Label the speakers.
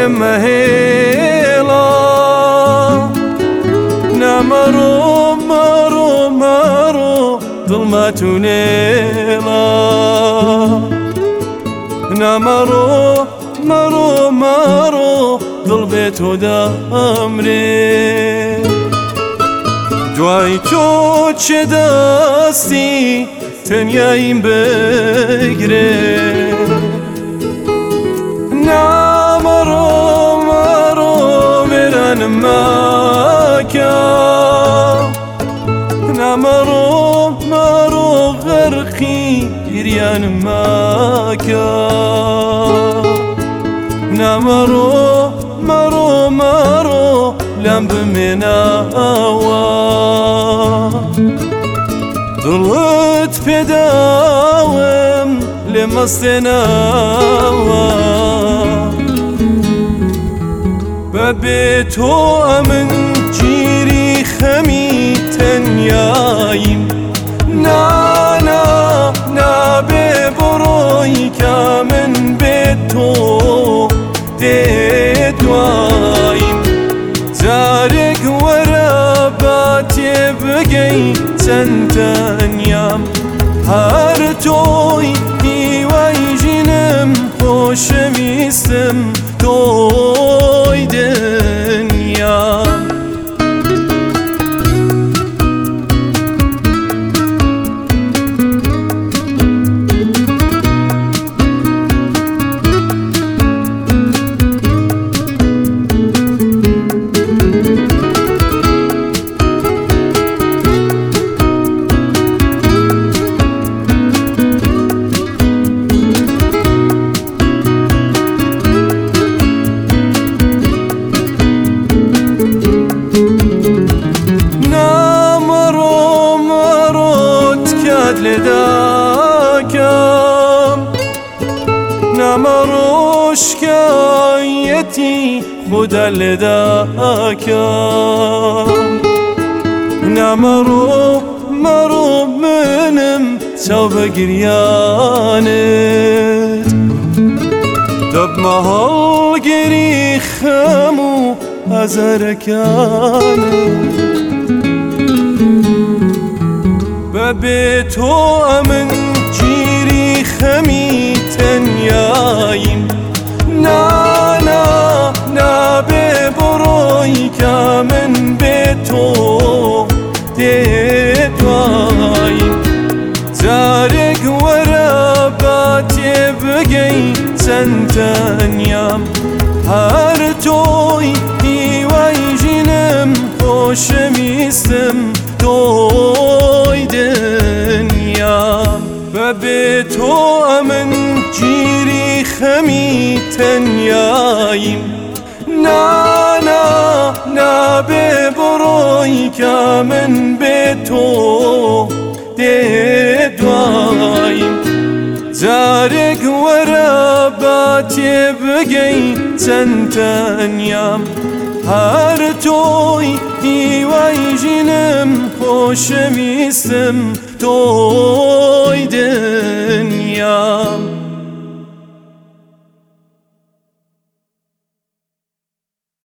Speaker 1: مهلا نمرو مرو مرو دل ما تونيلا نمرو مرو مرو دل بيتو دامري دوای تو چه دستی تنیاییم بگیره نمرو مرو برن مکم نمرو مرو غرقی گریان مکم نمرو مرو مرو لم بمناوا ضلت بداوم لما استناوا ببيتو من جيري خمي تنيايم نانا ببروي كامن بيتو دوايم زارق وراباتي بقي سنتنيام هر توي ديواي جنم خوشميستم توي دنيام لداكم نمرو شكايتي خدا لداكم نمرو مرو منم سوف قريانت دب محل قري خمو أزركانت ببيتو من جيري خمي تنيايم نانا ببروي كامن بيتو دوايم زارق وراباتي بقي سنتنيام هر توي ديواي جنم خوشميستم توي دنيام ببيتو من جيري خمي تنيايم نانا ببروي كامن بيتو دوايم زارق وراباتي بقي سنتنيام هر توي ديواي جنم خوشميستم توي